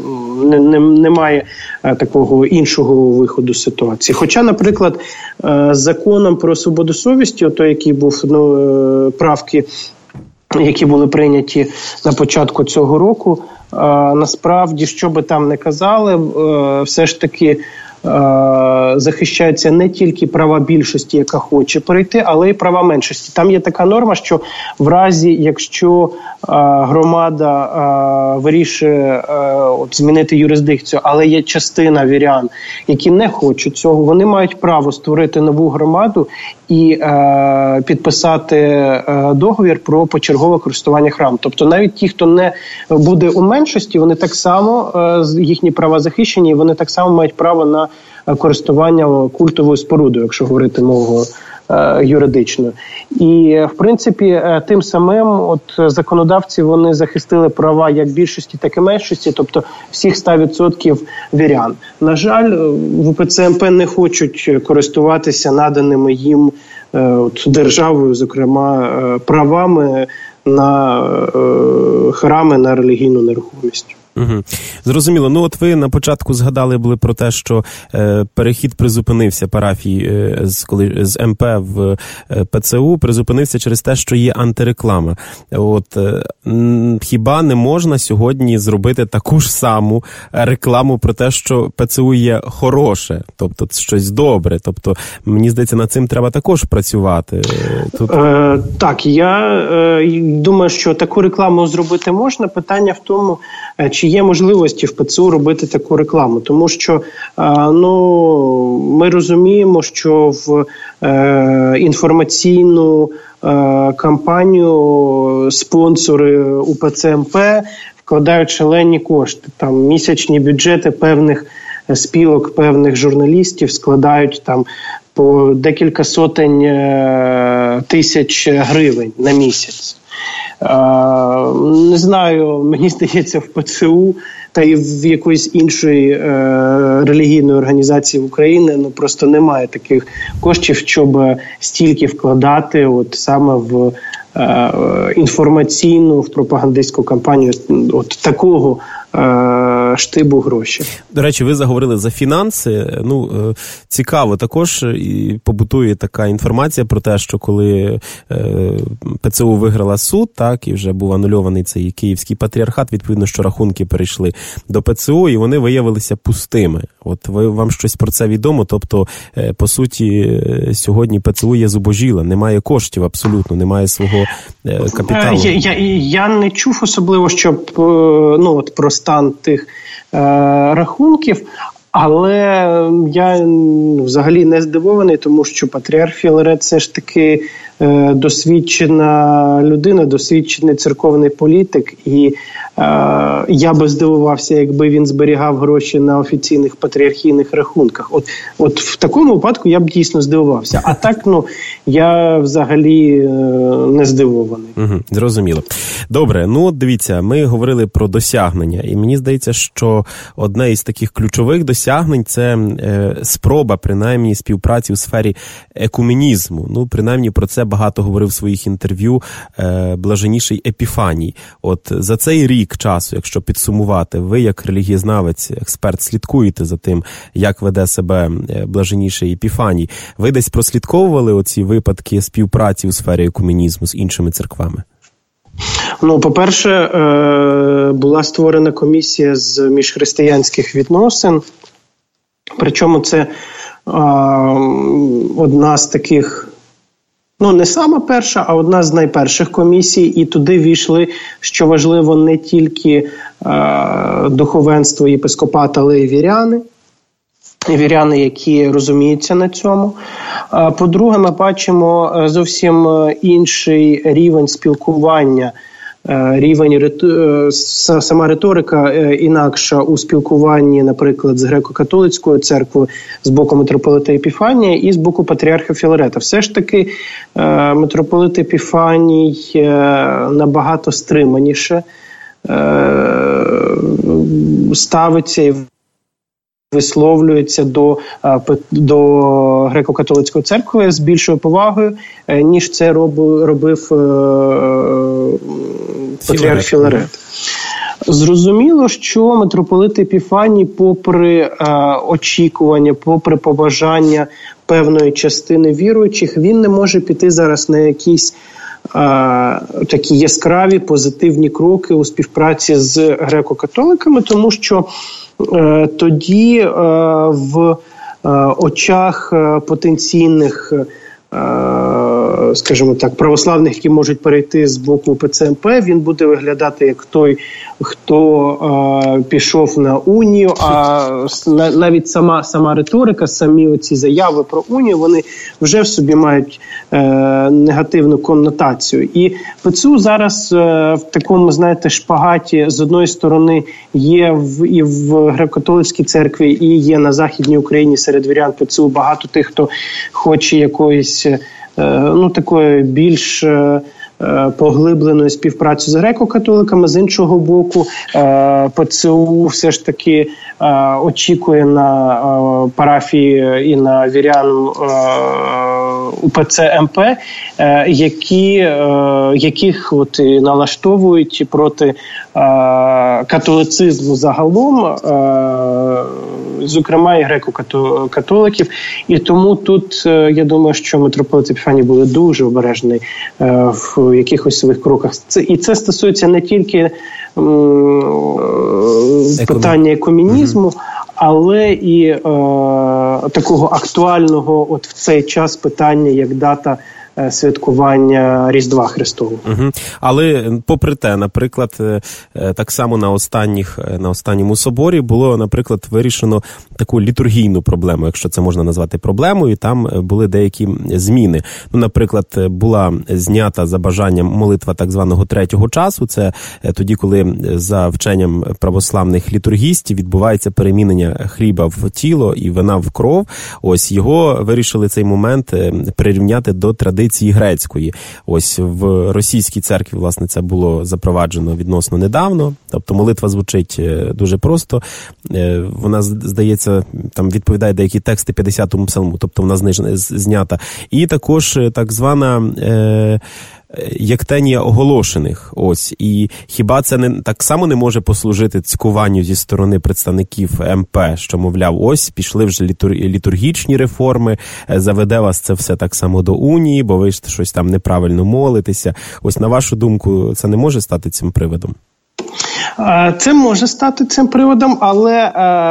немає такого іншого виходу з ситуації. Хоча, наприклад, законом про свободу совісті, який був правки, які були прийняті на початку цього року, насправді, що би там не казали, все ж таки захищаються не тільки права більшості, яка хоче перейти, але й права меншості. Там є така норма, що в разі, якщо громада вирішує змінити юрисдикцію, але є частина вірян, які не хочуть цього, вони мають право створити нову громаду і підписати договір про почергове користування храмом. Тобто навіть ті, хто не буде у меншості, вони так само, їхні права захищені, і вони так само мають право на користування культовою спорудою, якщо говорити мовою юридичною. І, в принципі, тим самим законодавці, вони захистили права як більшості, так і меншості, тобто всіх 100% вірян. На жаль, в УПЦ МП не хочуть користуватися наданими їм державою, зокрема, правами на храми, на релігійну нерухомість. Угу. Зрозуміло. Ви на початку згадали були про те, що перехід призупинився парафії з МП в ПЦУ, призупинився через те, що є антиреклама. Хіба не можна сьогодні зробити таку ж саму рекламу про те, що ПЦУ є хороше, тобто щось добре? Тобто, мені здається, над цим треба також працювати. Так, я думаю, що таку рекламу зробити можна. Питання в тому, чи є можливості в ПЦУ робити таку рекламу. Тому що ми розуміємо, що в інформаційну кампанію спонсори УПЦ МП вкладають шалені кошти. Там місячні бюджети певних спілок, певних журналістів складають там по декілька сотень тисяч гривень на місяць. Не знаю, мені здається, в ПЦУ та й в якоїсь іншої релігійної організації в Україні просто немає таких коштів, щоб стільки вкладати саме в інформаційну, в пропагандистську кампанію такого штибу гроші. До речі, ви заговорили за фінанси. Цікаво, також і побутує така інформація про те, що коли ПЦУ виграла суд, так, і вже був анульований цей Київський патріархат, відповідно, що рахунки перейшли до ПЦУ, і вони виявилися пустими. От вам щось про це відомо? Тобто, по суті, сьогодні ПЦУ є зубожіла, немає коштів абсолютно, немає свого капіталу. Я не чув особливо, щоб про стан тих рахунків, але я взагалі не здивований, тому що патріарх Філарет все ж таки досвідчена людина, досвідчений церковний політик, і я би здивувався, якби він зберігав гроші на офіційних патріархійних рахунках. От в такому випадку я б дійсно здивувався. А так, я взагалі не здивований. Зрозуміло. Добре, дивіться, ми говорили про досягнення, і мені здається, що одне із таких ключових досягнень – це спроба, принаймні, співпраці у сфері екуменізму. Принаймні, про це багато говорив в своїх інтерв'ю блаженніший Епіфаній. От за цей рік часу, якщо підсумувати, ви як релігієзнавець, експерт, слідкуєте за тим, як веде себе блаженніший Епіфаній. Ви десь прослідковували оці випадки співпраці у сфері екуменізму з іншими церквами? По-перше, була створена комісія з міжхристиянських відносин. Причому це одна з таких, не сама перша, а одна з найперших комісій. І туди війшли, що важливо, не тільки духовенство, єпископат, але й віряни. Віряни, які розуміються на цьому. По-друге, ми бачимо зовсім інший рівень спілкування, сама риторика інакша у спілкуванні, наприклад, з греко-католицькою церквою, з боку митрополита Епіфанія і з боку патріарха Філарета. Все ж таки митрополит Епіфаній набагато стриманіше ставиться і висловлюється до греко-католицької церкви з більшою повагою, ніж це робив патріарх Філарет. Зрозуміло, що митрополит Епіфаній, попри очікування, попри побажання певної частини віруючих, він не може піти зараз на якісь такі яскраві, позитивні кроки у співпраці з греко-католиками, тому що тоді в очах потенційних, скажімо так, православних, які можуть перейти з боку ПЦМП, він буде виглядати як той, хто пішов на унію, а навіть сама риторика, самі оці заяви про унію, вони вже в собі мають негативну коннотацію. І ПЦУ зараз в такому, шпагаті, з одної сторони, є і в греко-католицькій церкві, і є на Західній Україні серед вірян ПЦУ багато тих, хто хоче якоїсь, такої більш поглибленої співпраці з греко-католиками. З іншого боку, ПЦУ все ж таки очікує на парафії і на вірян УПЦ МП, яких налаштовують проти католицизму загалом, зокрема і греко-католиків. І тому тут, я думаю, що митрополит Епіфаній буде дуже обережний в якихось своїх кроках. І це стосується не тільки питання екуменізму, але і такого актуального в цей час питання, як дата святкування Різдва Христового. Але попри те, наприклад, так само на останньому соборі було, наприклад, вирішено таку літургійну проблему, якщо це можна назвати проблемою, там були деякі зміни. Наприклад, була знята за бажанням молитва так званого третього часу, це тоді, коли за вченням православних літургістів відбувається перемінення хліба в тіло і вина в кров. Ось його вирішили цей момент прирівняти до традиції грецької. Ось в російській церкві, власне, це було запроваджено відносно недавно. Тобто молитва звучить дуже просто. Вона, здається, там відповідає деякі тексти 50-му псалму, тобто вона знята. І також так звана єктенія оголошених. Ось. І хіба це не так само не може послужити цькуванню зі сторони представників МП, що, мовляв, ось, пішли вже літургічні реформи, заведе вас це все так само до унії, бо ви ж щось там неправильно молитеся. Ось, на вашу думку, це не може стати цим приводом? Це може стати цим приводом, але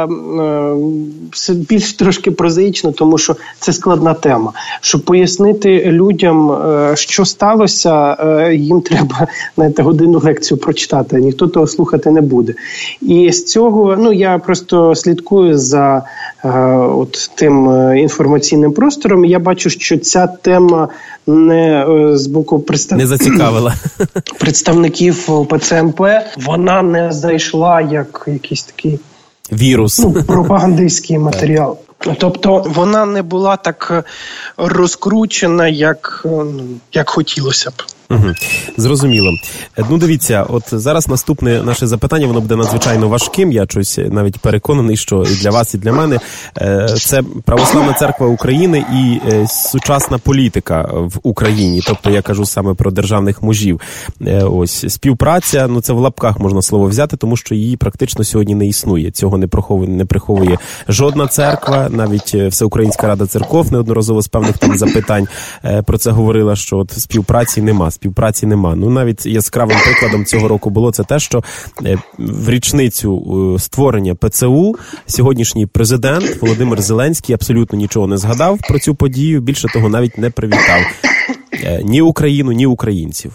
більш трошки прозаїчно, тому що це складна тема. Щоб пояснити людям, що сталося, їм треба, знаєте, годинну лекцію прочитати, ніхто того слухати не буде. І з цього, я просто слідкую за тим інформаційним простором, і я бачу, що ця тема не з боку не зацікавила представників ПЦМП, вона не зайшла як якийсь такий вірус, пропагандистський матеріал. Тобто вона не була так розкручена, як хотілося б. Угу. Зрозуміло. Дивіться, от зараз наступне наше запитання, воно буде надзвичайно важким, я щось навіть переконаний, що і для вас, і для мене. Це Православна Церква України і сучасна політика в Україні, тобто я кажу саме про державних мужів. Ось, співпраця, це в лапках можна слово взяти, тому що її практично сьогодні не існує. Цього не приховує жодна церква, навіть Всеукраїнська Рада Церков неодноразово з певних там запитань про це говорила, що от співпраці нема. Навіть яскравим прикладом цього року було це те, що в річницю створення ПЦУ сьогоднішній президент Володимир Зеленський абсолютно нічого не згадав про цю подію, більше того, навіть не привітав ні Україну, ні українців.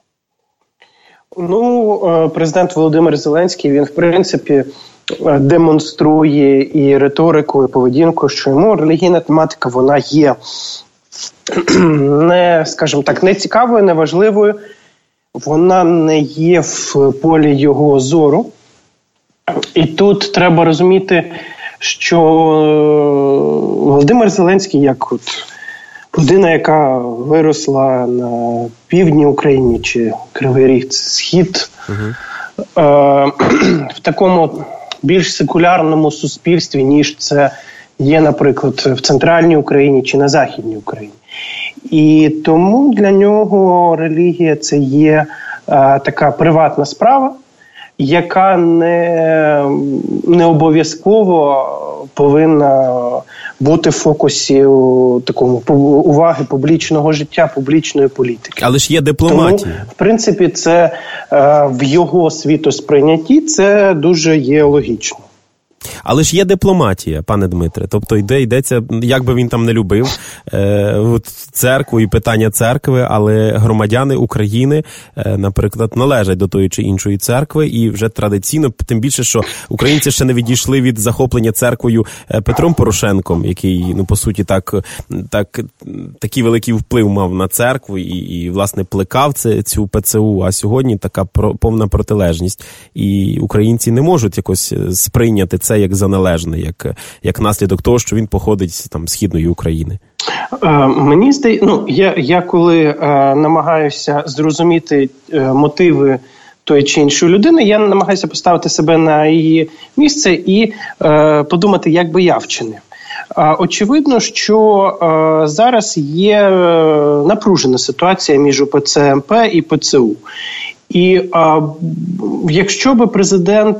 Президент Володимир Зеленський, він, в принципі, демонструє і риторику, і поведінку, що йому релігійна тематика, вона є не цікавою, не важливою, вона не є в полі його зору. І тут треба розуміти, що Володимир Зеленський, як людина, яка виросла на півдні України, чи Кривий Ріг, це схід, в такому більш секулярному суспільстві, ніж це є, наприклад, в центральній Україні чи на Західній Україні. І тому для нього релігія – це є така приватна справа, яка не обов'язково повинна бути в фокусі такому уваги публічного життя, публічної політики. Але ж є дипломатія. Тому, в принципі, це в його світосприйнятті це дуже є логічно. Але ж є дипломатія, пане Дмитре. Тобто йдеться, як би він там не любив церкву і питання церкви, але громадяни України, наприклад, належать до тої чи іншої церкви, і вже традиційно, тим більше, що українці ще не відійшли від захоплення церквою Петром Порошенком, який, по суті, такий великий вплив мав на церкву і власне, плекав цю ПЦУ, а сьогодні така повна протилежність. І українці не можуть якось сприйняти це як за належне, як наслідок того, що він походить з Східної України. Мені здається, я коли намагаюся зрозуміти мотиви тої чи іншої людини, я намагаюся поставити себе на її місце і подумати, як би я вчинив. Очевидно, що зараз є напружена ситуація між УПЦ МП і ПЦУ. І якщо би президент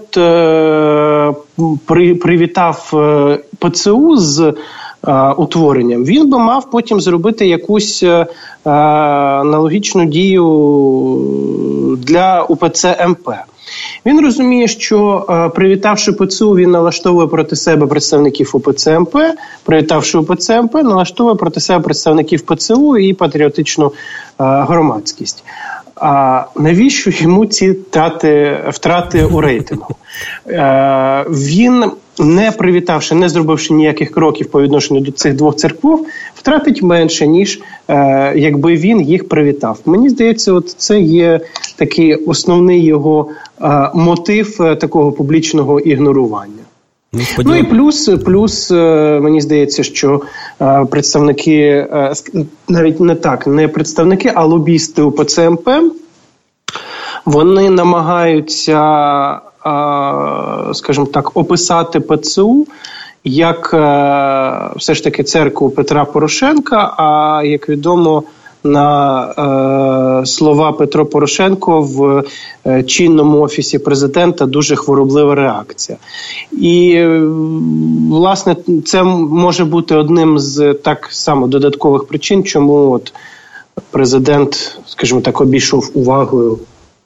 привітав ПЦУ з утворенням, він би мав потім зробити якусь аналогічну дію для УПЦ МП. Він розуміє, що привітавши ПЦУ, він налаштовує проти себе представників УПЦ МП, привітавши УПЦ МП, налаштовує проти себе представників ПЦУ і патріотичну громадськість. А навіщо йому ці втрати у рейтингу? Він, не привітавши, не зробивши ніяких кроків по відношенню до цих двох церков, втратить менше, ніж якби він їх привітав. Мені здається, це є такий основний його мотив такого публічного ігнорування. І плюс, мені здається, що представники, навіть не представники, а лобісти УПЦ МП, вони намагаються, скажімо так, описати ПЦУ як все ж таки церкву Петра Порошенка, а, як відомо, на слова Петро Порошенко в чинному офісі президента дуже хвороблива реакція. І, власне, це може бути одним з так само додаткових причин, чому от президент, скажімо так, обійшов увагою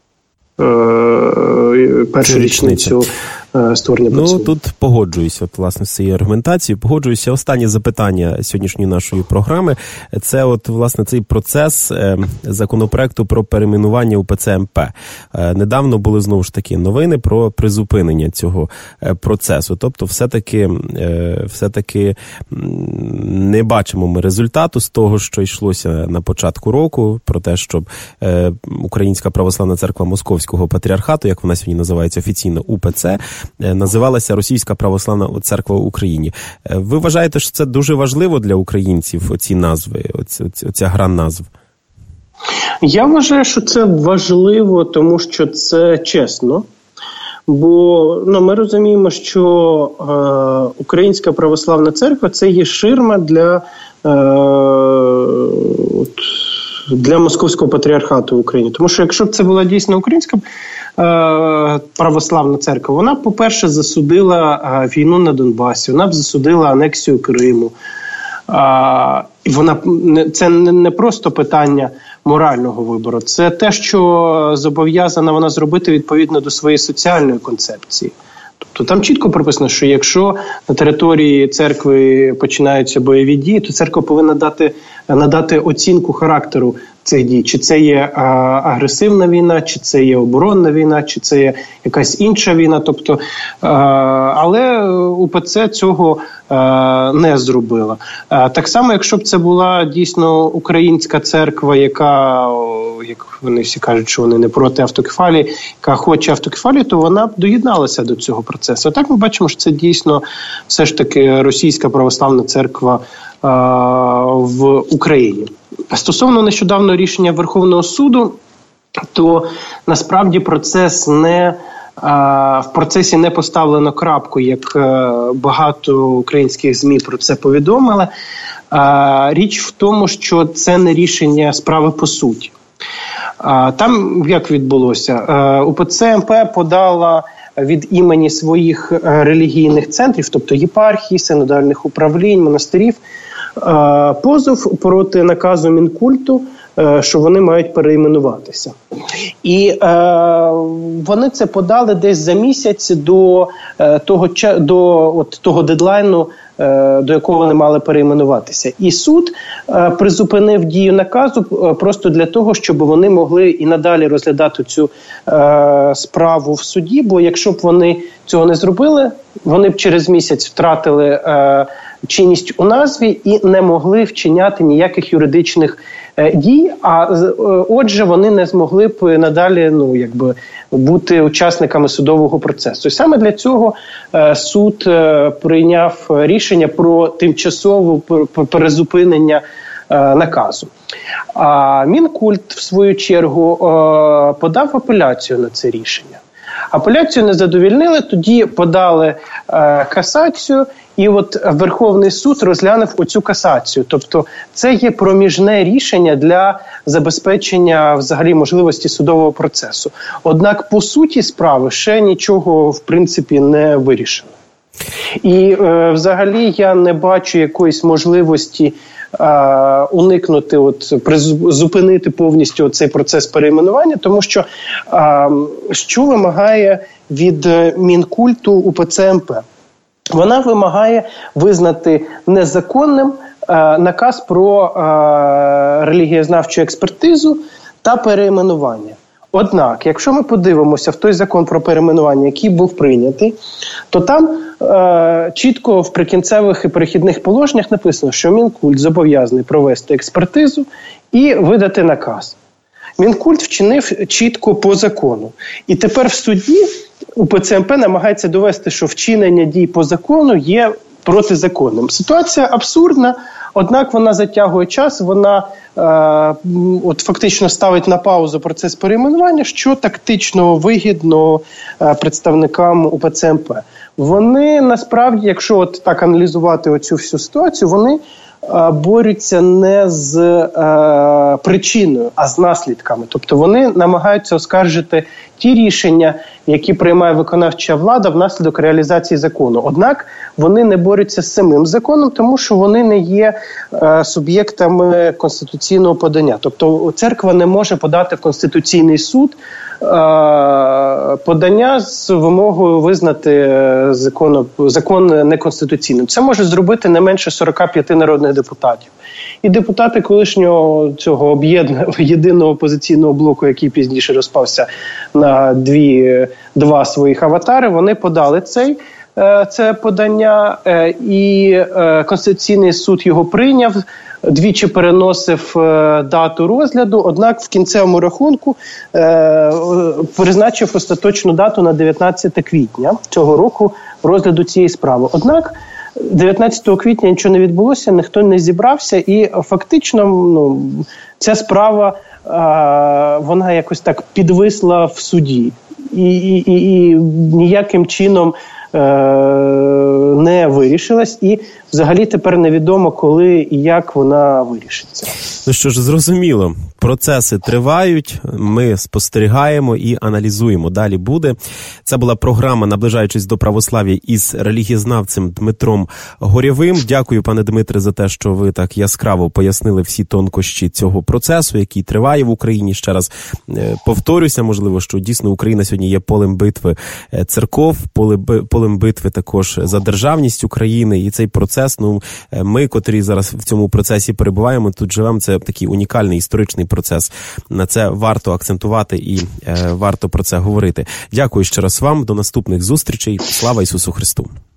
першу річницю створення ПЦУ. Ну, тут погоджуюся, власне, з цією аргументацією. Погоджуюся. Останнє запитання сьогоднішньої нашої програми. Це, от, власне, цей процес законопроекту про перейменування УПЦ МП. Недавно були, знову ж таки, новини про призупинення цього процесу. Тобто, все-таки не бачимо ми результату з того, що йшлося на початку року, про те, щоб Українська Православна Церква Московського Патріархату, як вона сьогодні називається офіційно УПЦ, називалася Російська Православна Церква в Україні. Ви вважаєте, що це дуже важливо для українців, оці назви, оця гра назв? Я вважаю, що це важливо, тому що це чесно. Бо ми розуміємо, що Українська Православна Церква – це є ширма для Московського Патріархату в Україні. Тому що якщо б це була дійсно Українська Православна Церква, вона, по-перше, засудила війну на Донбасі, вона б засудила анексію Криму. Це не просто питання морального вибору, це те, що зобов'язана вона зробити відповідно до своєї соціальної концепції. Тобто там чітко прописано, що якщо на території церкви починаються бойові дії, то церква повинна надати оцінку характеру цих дій. Чи це є агресивна війна, чи це є оборонна війна, чи це є якась інша війна. Тобто, але УПЦ цього не зробила. Так само, якщо б це була дійсно українська церква, яка, як вони всі кажуть, що вони не проти автокефалії, яка хоче автокефалії, то вона б доєдналася до цього процесу. А так ми бачимо, що це дійсно все ж таки Російська Православна Церква в Україні. Стосовно нещодавнього рішення Верховного суду, то насправді в процесі не поставлено крапку, як багато українських ЗМІ про це повідомили. Річ в тому, що це не рішення справи по суті. Там як відбулося? УПЦ МП подала від імені своїх релігійних центрів, тобто єпархій, синодальних управлінь, монастирів, позов проти наказу Мінкульту, що вони мають перейменуватися. І вони це подали десь за місяць до того дедлайну, до якого вони мали перейменуватися. І суд призупинив дію наказу просто для того, щоб вони могли і надалі розглядати цю справу в суді, бо якщо б вони цього не зробили, вони б через місяць втратили чинність у назві і не могли вчиняти ніяких юридичних дій, а отже вони не змогли б надалі бути учасниками судового процесу. І саме для цього суд прийняв рішення про тимчасове перезупинення наказу. А Мінкульт, в свою чергу, подав апеляцію на це рішення. Апеляцію не задовільнили, тоді подали касацію, і от Верховний суд розглянув оцю касацію. Тобто це є проміжне рішення для забезпечення взагалі можливості судового процесу. Однак по суті справи ще нічого в принципі не вирішено. І взагалі я не бачу якоїсь можливості уникнути, зупинити повністю цей процес перейменування, тому що вимагає від Мінкульту УПЦ МП? Вона вимагає визнати незаконним наказ про релігієзнавчу експертизу та перейменування. Однак, якщо ми подивимося в той закон про перейменування, який був прийнятий, то там чітко в прикінцевих і перехідних положеннях написано, що Мінкульт зобов'язаний провести експертизу і видати наказ. Мінкульт вчинив чітко по закону. І тепер в суді УПЦ МП намагається довести, що вчинення дій по закону є протизаконним. Ситуація абсурдна, однак вона затягує час, вона фактично ставить на паузу процес перейменування, що тактично вигідно представникам УПЦ МП. Вони насправді, якщо так аналізувати оцю всю ситуацію, вони борються не з причиною, а з наслідками. Тобто вони намагаються оскаржити ті рішення, які приймає виконавча влада внаслідок реалізації закону. Однак вони не борються з самим законом, тому що вони не є суб'єктами конституційного подання. Тобто церква не може подати в Конституційний суд подання з вимогою визнати закон неконституційним. Це може зробити не менше 45 народних депутатів. І депутати колишнього цього єдиного опозиційного блоку, який пізніше розпався на два своїх аватари, вони подали це подання, і Конституційний суд його прийняв, двічі переносив дату розгляду, однак в кінцевому рахунку призначив остаточну дату на 19 квітня цього року розгляду цієї справи. Однак 19 квітня нічого не відбулося, ніхто не зібрався, і фактично ця справа вона якось так підвисла в суді і ніяким чином не вирішилась, і взагалі тепер невідомо, коли і як вона вирішиться. Ну що ж, зрозуміло, процеси тривають, ми спостерігаємо і аналізуємо. Далі буде. Це була програма «Наближаючись до православ'я» із релігієзнавцем Дмитром Горєвим. Дякую, пане Дмитре, за те, що ви так яскраво пояснили всі тонкощі цього процесу, який триває в Україні. Ще раз повторюся, можливо, що дійсно Україна сьогодні є полем битви церков, полем битви також за державність України. І цей процес, ми, котрі зараз в цьому процесі перебуваємо, тут живемо, це такий унікальний історичний процес. На це варто акцентувати і варто про це говорити. Дякую ще раз вам. До наступних зустрічей. Слава Ісусу Христу!